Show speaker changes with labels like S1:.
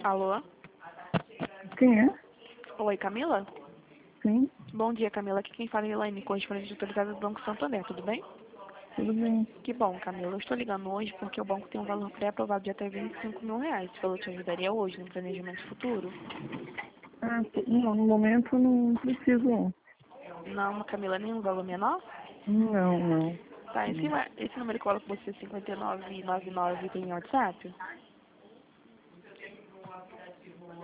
S1: Alô?
S2: Quem é?
S1: Oi, Camila?
S2: Sim,
S1: Bom dia, Camila. Aqui quem fala é Elaine, correspondente autorizada do Banco Santander, tudo bem?
S2: tudo bem.
S1: Que bom, Camila. Eu estou ligando hoje porque o banco tem um valor pré-aprovado de até R$ 25.000. Você falou que te ajudaria hoje no planejamento futuro?
S2: Não, no momento não preciso não.
S1: Não, Camila, nenhum valor menor?
S2: Não.
S1: Tá, esse número que eu colo com você, 5999, tem WhatsApp?